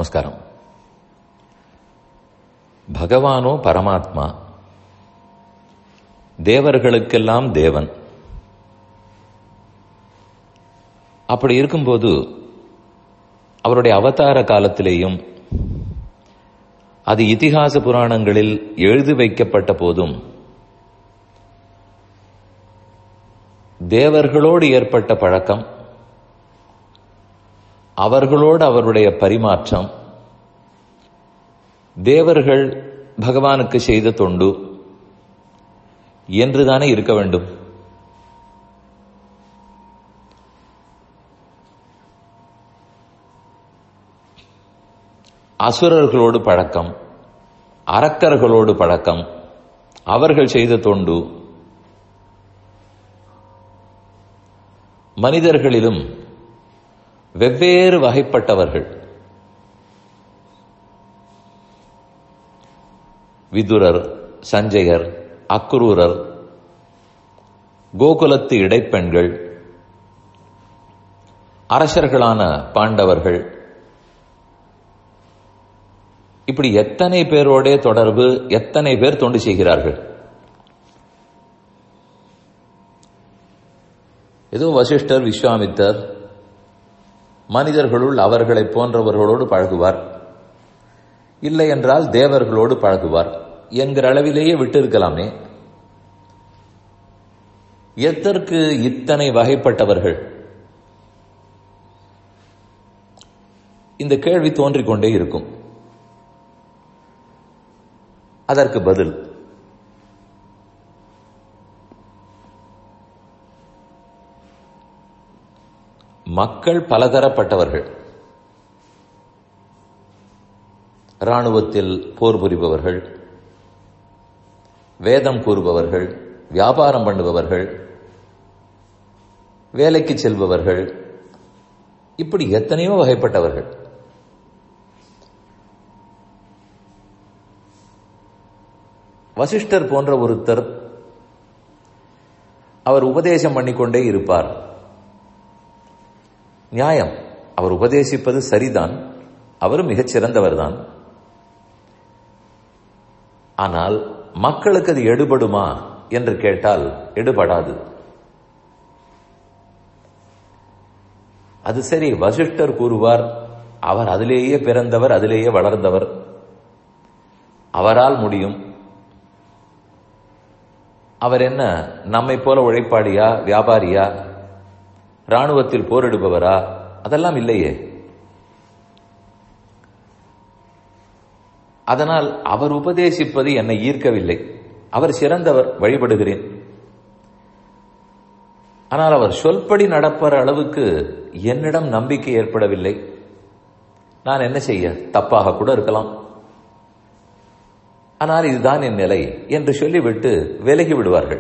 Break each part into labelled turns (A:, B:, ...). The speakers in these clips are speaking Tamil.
A: நமஸ்காரம். பகவானோ பரமாத்மா, தேவர்களுக்கெல்லாம் தேவன். அப்படி இருக்கும்போது அவருடைய அவதார காலத்திலேயும் அது இதிகாச புராணங்களில் எழுதி வைக்கப்பட்ட போதும் தேவர்களோடு ஏற்பட்ட பழக்கம், அவர்களோடு அவருடைய பரிமாற்றம், தேவர்கள் பகவானுக்கு செய்த தொண்டு என்றுதானே இருக்க வேண்டும். அசுரர்களோடு பழக்கம், அரக்கர்களோடு பழக்கம், அவர்கள் செய்த தொண்டு, மனிதர்களிலும் வெவ்வேறு வகைப்பட்டவர்கள், விதுரர், சஞ்சயர், அக்ரூரர், கோகுலத்து இடைப்பெண்கள், அரசர்களான பாண்டவர்கள், இப்படி எத்தனை பேரோட தொடர்பு, எத்தனை பேர் தொண்டு செய்கிறார்கள். ஏதோ வசிஷ்டர், விஸ்வாமித்தர் மனிதர்களுள் அவர்களை போன்றவர்களோடு பழகுவார், இல்லை என்றால் தேவர்களோடு பழகுவார் என்கிற அளவிலேயே விட்டிருக்கலாமே. எதற்கு இத்தனை வகைப்பட்டவர்கள்? இந்த கேள்வி தோன்றிக் கொண்டே இருக்கும். அதற்கு பதில், மக்கள் பலதரப்பட்டவர்கள். இராணுவத்தில் போர் புரிபவர்கள், வேதம் கூறுபவர்கள், வியாபாரம் பண்ணுபவர்கள், வேலைக்கு செல்பவர்கள், இப்படி எத்தனையோ வகைப்பட்டவர்கள். வசிஷ்டர் போன்ற ஒருத்தர், அவர் உபதேசம் பண்ணிக்கொண்டே இருப்பார். நியாயம், அவர் உபதேசிப்பது சரிதான், அவர் மிகச் சிறந்தவர்தான். ஆனால் மக்களுக்கு அது எடுபடுமா என்று கேட்டால் எடுபடாது. அது சரி, வசிஷ்டர் கூறுவார், அவர் அதிலேயே பிறந்தவர், அதிலேயே வளர்ந்தவர், அவரால் முடியும். அவர் என்ன நம்மை போல உழைப்பாடியா, வியாபாரியா, இராணுவத்தில் போரிடுபவரா? அதெல்லாம் இல்லையே. அதனால் அவர் உபதேசிப்பது என்னை ஈர்க்கவில்லை. அவர் சிறந்தவர், வழிபடுகிறேன். ஆனால் அவர் சொல்படி நடப்பற அளவுக்கு என்னிடம் நம்பிக்கை ஏற்படவில்லை. நான் என்ன செய்ய? தப்பாக கூட இருக்கலாம். ஆனால் இதுதான் என் நிலை என்று சொல்லிவிட்டு விலகி விடுவார்கள்.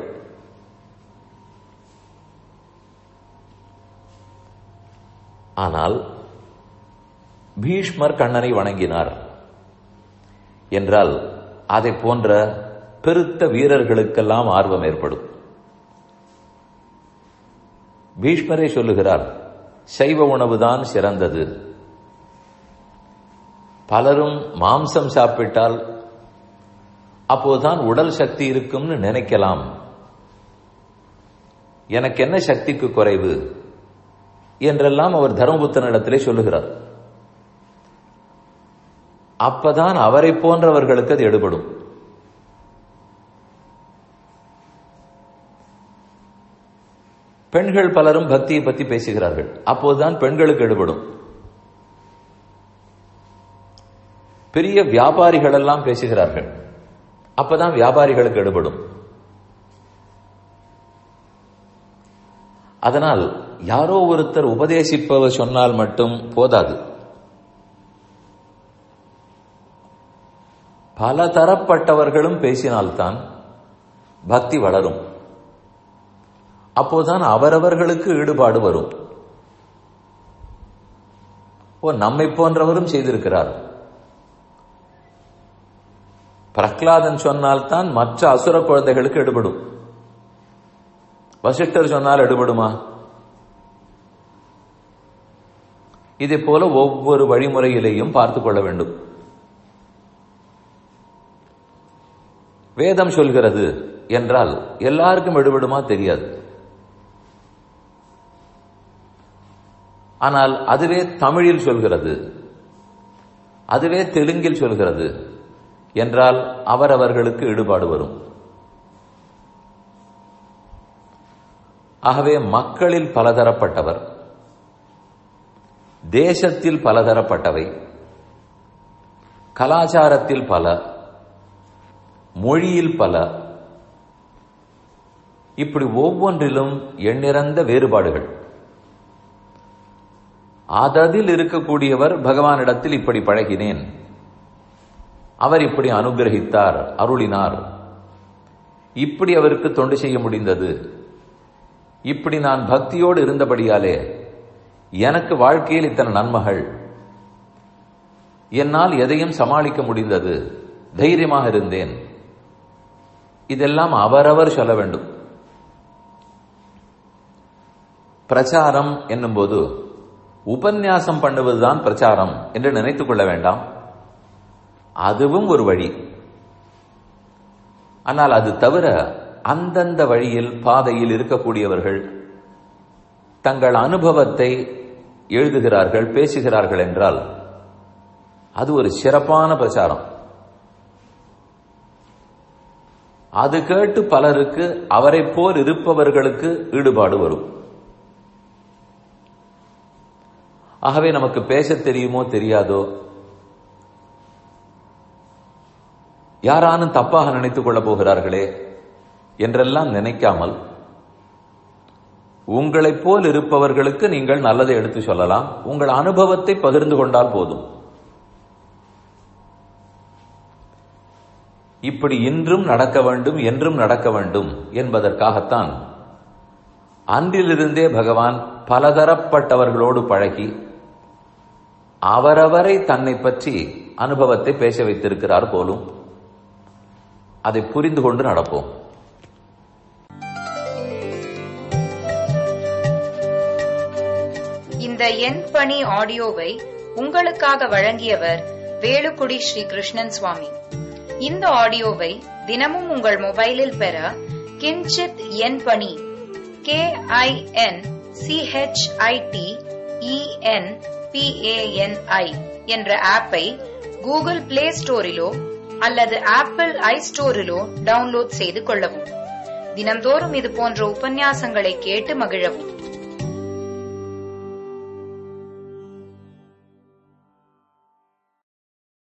A: ஆனால் பீஷ்மர் கண்ணனை வணங்கினார் என்றால் அதை போன்ற பெருத்த வீரர்களுக்கெல்லாம் ஆர்வம் ஏற்படும். பீஷ்மரே சொல்லுகிறார், சைவ உணவுதான் சிறந்தது. பலரும் மாம்சம் சாப்பிட்டால் அப்போதுதான் உடல் சக்தி இருக்கும்னு நினைக்கலாம். எனக்கு என்ன சக்திக்கு குறைவு என்றெல்லாம் அவர் தர்மபுத்திரனிடத்திலே சொல்லுகிறார். அப்பதான் அவரை போன்றவர்களுக்கு அது எடுபடும். பெண்கள் பலரும் பக்தியை பற்றி பேசுகிறார்கள், அப்போதுதான் பெண்களுக்கு எடுபடும். பெரிய வியாபாரிகள் எல்லாம் பேசுகிறார்கள், அப்பதான் வியாபாரிகளுக்கு எடுபடும். அதனால் யாரோ ஒருத்தர் உபதேசிப்பவர் சொன்னால் மட்டும் போதாது. பல தரப்பட்டவர்களும் பேசினால்தான் பக்தி வளரும். அப்போதான் அவரவர்களுக்கு ஈடுபாடு வரும். நம்மை போன்றவரும் செய்திருக்கிறார். பிரகலாதன் சொன்னால்தான் மற்ற அசுர குழந்தைகளுக்கு எடுபடும். வசிஷ்டர் சொன்னால் எடுபடுமா? இதே போல ஒவ்வொரு வழிமுறையிலேயும் பார்த்துக் கொள்ள வேண்டும். வேதம் சொல்கிறது என்றால் எல்லாருக்கும் எடுபடுமா தெரியாது. ஆனால் அதுவே தமிழில் சொல்கிறது, அதுவே தெலுங்கில் சொல்கிறது என்றால் அவரவர்களுக்கு ஈடுபாடு வரும். ஆகவே மக்களில் பலதரப்பட்டவர், தேசத்தில் பலதரப்பட்டவை, கலாச்சாரத்தில் பல, மொழியில் பல, இப்படி ஒவ்வொன்றிலும் எண்ணிறந்த வேறுபாடுகள். அதில் இருக்கக்கூடியவர் பகவானிடத்தில் இப்படி பழகினேன், அவர் இப்படி அனுகிரகித்தார், அருளினார், இப்படி அவருக்கு தொண்டு செய்ய முடிந்தது, இப்படி நான் பக்தியோடு இருந்தபடியாலே எனக்கு வாழ்க்கையில் இத்தனை நன்மைகள், என்னால் எதையும் சமாளிக்க முடிந்தது, தைரியமாக இருந்தேன், இதெல்லாம் அவரவர் சொல்ல வேண்டும். பிரச்சாரம் என்னும்போது உபன்யாசம் பண்ணுவதுதான் பிரச்சாரம் என்று நினைத்துக் கொள்ள வேண்டாம். அதுவும் ஒரு வழி. ஆனால் அது தவிர அந்தந்த வழியில் பாதையில் இருக்கக்கூடியவர்கள் தங்கள் அனுபவத்தை எழுதுகிறார்கள், பேசுகிறார்கள் என்றால் அது ஒரு சிறப்பான பிரச்சாரம். அது கேட்டு பலருக்கு அவரை போல் இருப்பவர்களுக்கு ஈடுபாடு வரும். ஆகவே நமக்கு பேச தெரியுமோ தெரியாதோ, யாரானும் தப்பாக நினைத்துக் கொள்ளப் போகிறார்களே என்றெல்லாம் நினைக்காமல் உங்களைப் போல் இருப்பவர்களுக்கு நீங்கள் நல்லதை எடுத்து சொல்லலாம். உங்கள் அனுபவத்தை பகிர்ந்து கொண்டால் போதும். இப்படி இன்றும் நடக்க வேண்டும், என்றும் நடக்க வேண்டும் என்பதற்காகத்தான் அன்றிலிருந்தே பகவான் பலதரப்பட்டவர்களோடு பழகி அவரவரை தன்னை பற்றி அனுபவத்தை பேச வைத்திருக்கிறார் போலும். அதை புரிந்து கொண்டு நடப்போம்.
B: இந்த என் பணி ஆடியோவை உங்களுக்காக வழங்கியவர் வேலுக்குடி ஸ்ரீ கிருஷ்ணன் சுவாமி. இந்த ஆடியோவை தினமும் உங்கள் மொபைலில் பெற கிஞ்சித் என் பணி KINCHITENPANI என்ற ஆப்பை கூகுள் பிளே ஸ்டோரிலோ அல்லது ஆப்பிள் ஐஸ்டோரிலோ டவுன்லோட் செய்து கொள்ளவும். தினம்தோறும் இது போன்ற உபன்யாசங்களை கேட்டு மகிழவும்.